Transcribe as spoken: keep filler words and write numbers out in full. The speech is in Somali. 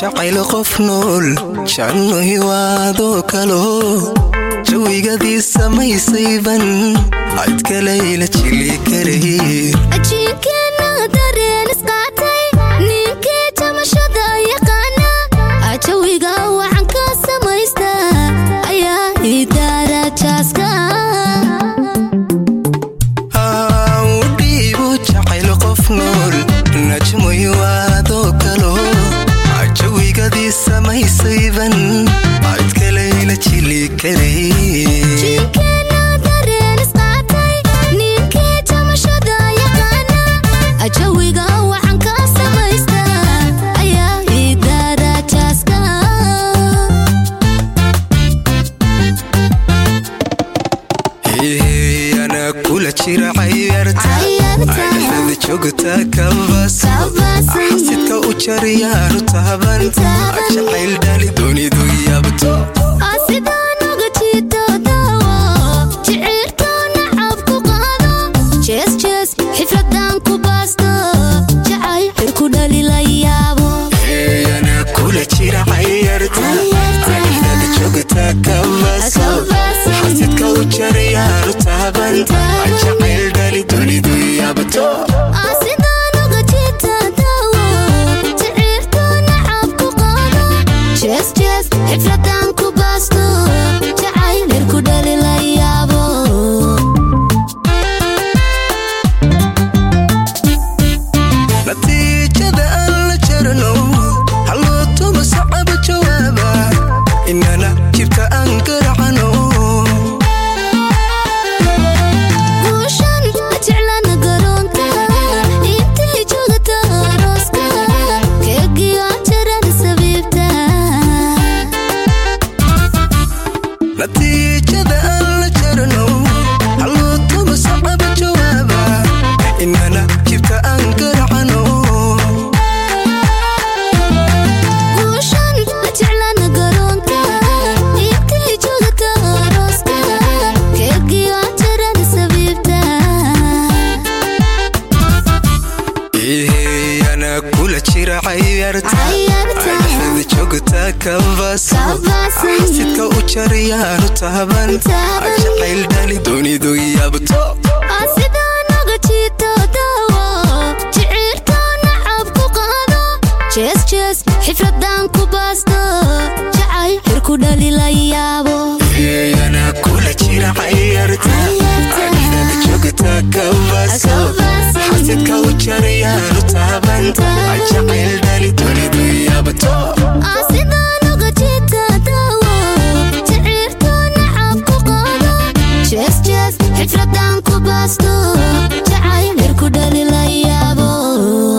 jacayl qof nool jacno hiwaado kalo jawigadii samaysayban cid kale ila jili karay ajiinkeena dareen isqaatay ninkii jamashada yaqaana ajawiga waxaan ka samaysta ayaa idaara jaaska udhiibu jacayl qof nool najmo hiwaado kalo jawigadii samaysayban cid kale ila jili karay ajiinkeena dareen isqaatay ninkii jamashada yaqaana ajawiga waxaan ka samaysta ayaa idaara jaaska ana kula jira cayarta ayada joogta kabas sidka u jariyaan taban jacayl dhali doonidu yaabto asidaan uga jiito daawo jiciirtoona cabku qaado jees jees xifradan ku baasto jacayl xirku dhali la yaabo ana kula jira cayarta ayada joogta kabas sidka u jariyaan taban jacayl dhali doonidu yaabto asidaan uga jiito daawo jiciirtoona cabku qaado jees jees xifradan ku baasto jacayl xirku dhali la yaabo natiijada aan la jarno haloo tuma sacaba jawaaba inana jibta aan garacno guushan jeclana garoonka intii joogta arooska keegiyo jarada sabiibta natiijada aan la jarno haloo tuma sacaba jawaaba inana jibta aan garacno guushan jeclana garoonka intii joogta arooska keegiyo jarada sabiibta ana kula jira cayarta ayada joogta kabas sidka u jariyaan taban jacayl dhali doonidu yaabto asidaan uga jiito daawo jiciirtoona cabku qaado jees jees xifradan ku baasto jacayl xirku dhali la yaabo ana kula jira cayarta ayada joogta kabas sidka u jariyaan taban jacayl dhali doonidu yaabto asidaan uga jiito daawo jiciirtoona cabku qaado jees jees xifradan ku baasto jacayl xirku dhali